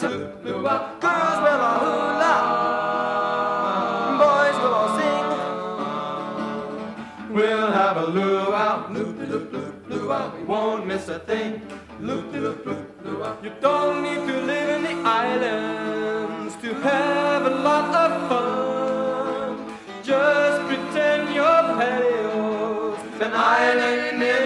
Girls will all hula, boys will all sing. We'll have a luau, luau, we won't miss a thing. Luau. You don't need to live in the islands to have a lot of fun. Just pretend your patios an island near